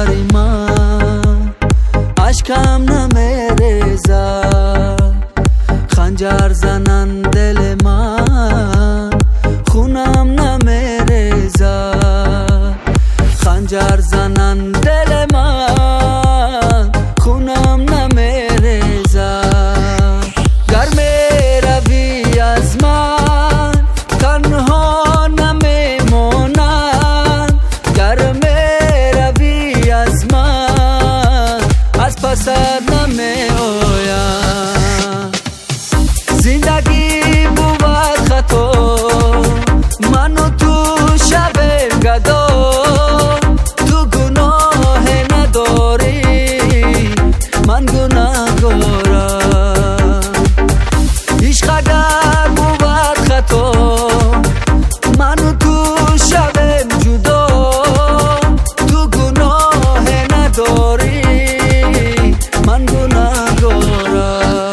برای من اشکم نمیریزه، خنجر زنن دل من خونم نمیریزه، خنجر زنن دل من خونم نمیریزه. گر میروی از من تنها نمیمونم، گر میروی از من از پست نمیآیم. زندگی بود خطا، من و تو شب گدا، تو گناه نداری من گناهگارم. عشق اگر بود خطا، من و تو شب جدا، تو گناه نداری من گناهگارم.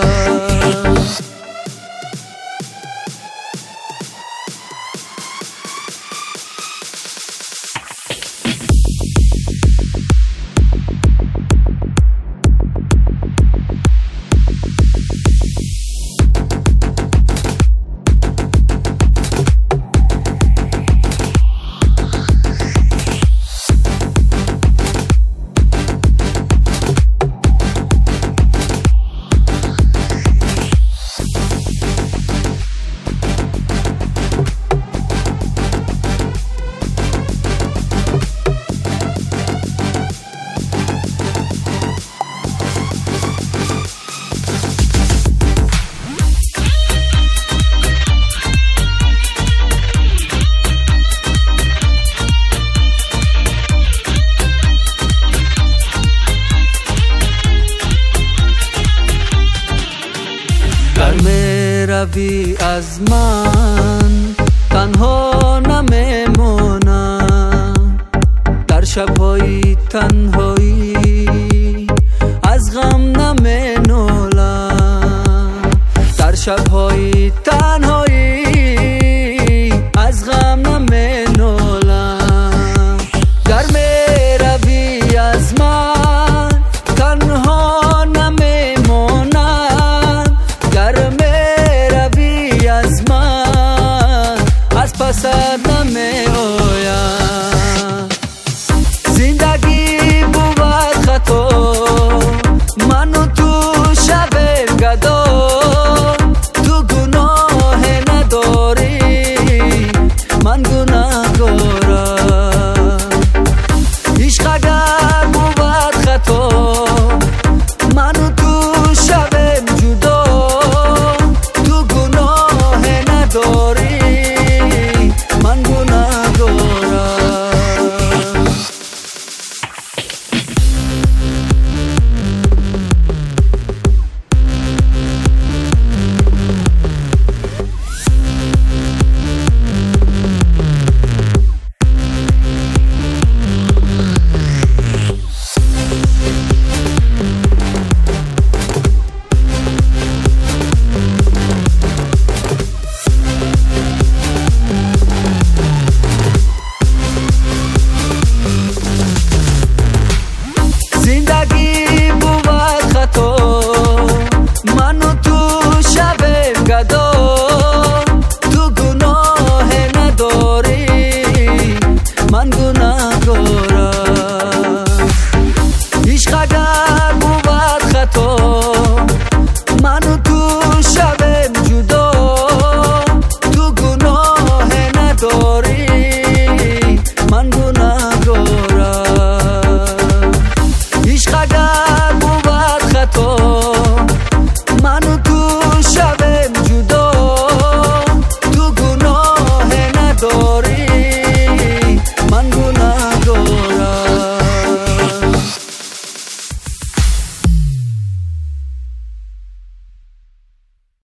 گر میروی از من تنها نمیمونم، در شبهای تنهایی از غم نمینالم، در شبهای تنهایی از غم نمینالم. گر میروی از من تنها نمیمونم، گر میروی از من از پست نمیآیم. زندگی بود خطا، من و تو شب گدا، تو گناه نداری من گناهگارم.